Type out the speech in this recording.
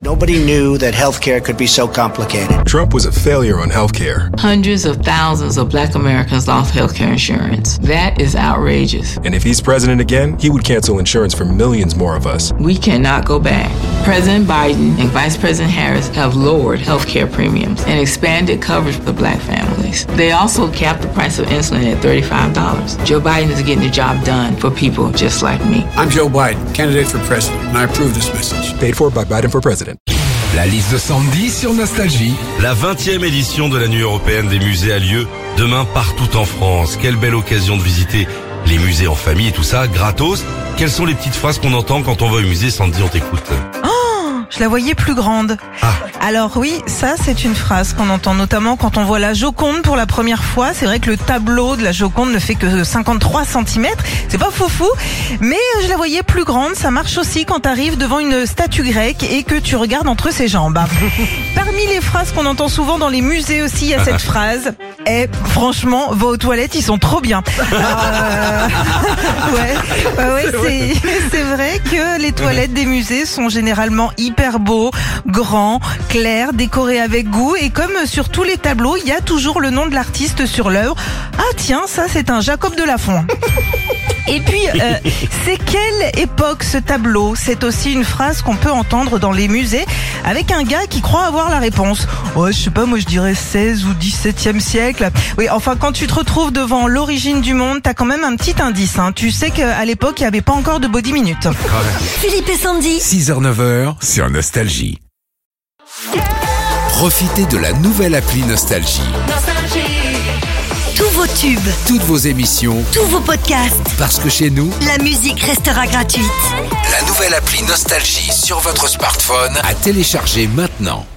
Nobody knew that healthcare could be so complicated. Trump was a failure on healthcare. Hundreds of thousands of Black Americans lost healthcare insurance. That is outrageous. And if he's president again, he would cancel insurance for millions more of us. We cannot go back. President Biden and Vice President Harris have lowered healthcare premiums and expanded coverage for Black families. They also capped the price of insulin at $35. Joe Biden is getting the job done for people just like me. I'm Joe Biden, candidate for president, and I approve this message. Paid for by Biden for president. La liste de Sandy sur Nostalgie. La 20e édition de la Nuit européenne des musées a lieu demain partout en France. Quelle belle occasion de visiter les musées en famille et tout ça, gratos. Quelles sont les petites phrases qu'on entend quand on va au musée? Sandy, on t'écoute. Je la voyais plus grande. Ah. Alors oui, ça c'est une phrase qu'on entend notamment quand on voit la Joconde pour la première fois. C'est vrai que le tableau de la Joconde ne fait que 53 cm. C'est pas foufou, mais je la voyais plus grande. Ça marche aussi quand t'arrives devant une statue grecque et que tu regardes entre ses jambes. Parmi les phrases qu'on entend souvent dans les musées aussi, il y a cette phrase. Franchement, va aux toilettes, ils sont trop bien. Ouais, c'est vrai que les toilettes des musées sont généralement hyper beaux, grands, clairs, décorés avec goût, et comme sur tous les tableaux, il y a toujours le nom de l'artiste sur l'œuvre. Ah tiens, ça c'est un Jacob de Lafont. Et puis, c'est quelle époque ce tableau? C'est aussi une phrase qu'on peut entendre dans les musées avec un gars qui croit avoir la réponse. Ouais, je sais pas, moi je dirais 16 ou 17e siècle. Oui, enfin, quand tu te retrouves devant l'origine du monde, t'as quand même un petit indice. Hein. Tu sais qu'à l'époque, il n'y avait pas encore de body minute. Philippe et Sandy. 6h-9h sur Nostalgie. Profitez de la nouvelle appli Nostalgie. Tous vos tubes, Toutes vos émissions, tous vos podcasts, parce que chez nous, la musique restera gratuite. la nouvelle appli Nostalgie sur votre smartphone à télécharger maintenant.